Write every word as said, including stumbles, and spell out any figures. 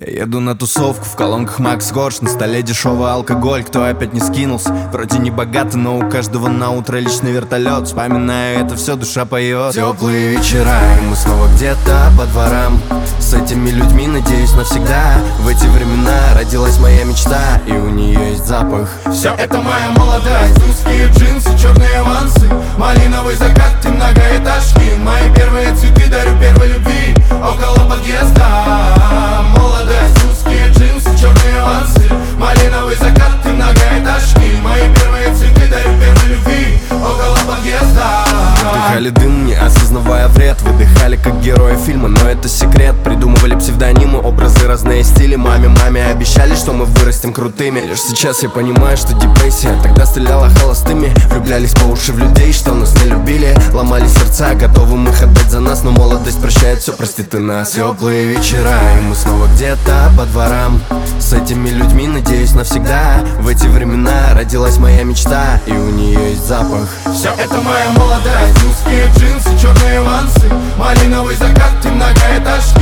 Я еду на тусовку, в колонках Макс Корж, на столе дешевый алкоголь, кто опять не скинулся. Вроде не богато, но у каждого на утро личный вертолет. Вспоминая это все, душа поет. Теплые вечера, и мы снова где-то по дворам. С этими людьми, надеюсь, навсегда. В эти времена родилась моя мечта, и у нее есть запах. Все это моя молодость, узкие джинсы, черные вансы, малиновый закат и многоэтажки. Мои первые цветы дарю первой любви около подъезда. Молодость, узкие джинсы, черные вансы, малиновый закат и многоэтажки. Мои первые цветы дарю первой любви около подъезда. Вдыхали дым, не осознавая вред. Выдыхали, как герои фильма, но это секрет. Придумывали псевдонимы, образы, разные стили. Маме, маме обещали, что мы вырастем крутыми. Лишь сейчас я понимаю, что депрессия тогда стреляла холостыми. Влюблялись по уши в людей, что нас не любили. Ломали сердца, готовы мы их отдать за нас. Но молодость прощает все, прости ты нас. Теплые вечера, и мы снова где-то по дворам. С этими людьми, надеюсь, навсегда. В эти времена родилась моя мечта, и у нее есть запах. Все это моя молодость, узкие джинсы, черные вансы, малиновый закат и многоэтажки.